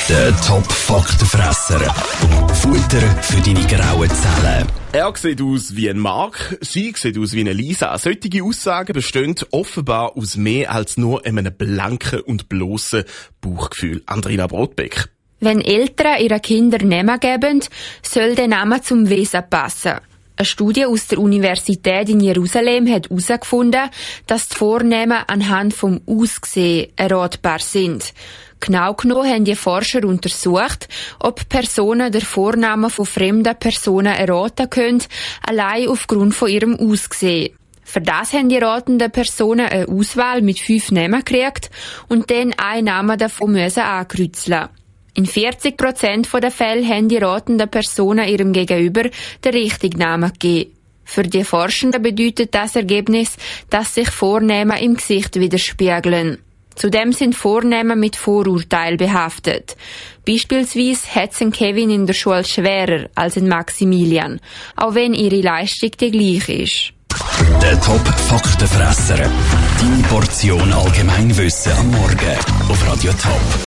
Der Top-Faktenfresser. Futter für deine grauen Zellen. Er sieht aus wie ein Mark, sie sieht aus wie eine Lisa. Solche Aussagen bestehen offenbar aus mehr als nur einem blanken und bloßen Bauchgefühl. Andrina Brodbeck. Wenn Eltern ihren Kindern Namen geben, soll der Name zum Wesen passen. Eine Studie aus der Universität in Jerusalem hat herausgefunden, dass die Vornamen anhand vom Aussehen erratbar sind. Genau genommen haben die Forscher untersucht, ob Personen den Vornamen von fremden Personen erraten können, allein aufgrund von ihrem Aussehen. Für das haben die ratenden Personen eine Auswahl mit 5 Namen gekriegt und dann einen Namen davon müssen ankreuzeln. In 40% der Fälle haben die ratenden Personen ihrem Gegenüber den richtigen Namen gegeben. Für die Forschenden bedeutet das Ergebnis, dass sich Vornamen im Gesicht widerspiegeln. Zudem sind Vornamen mit Vorurteil behaftet. Beispielsweise hat es Kevin in der Schule schwerer als ein Maximilian, auch wenn ihre Leistung die gleiche ist. Der Top-Faktenfresser. Deine Portion Allgemeinwissen am Morgen auf Radio Top.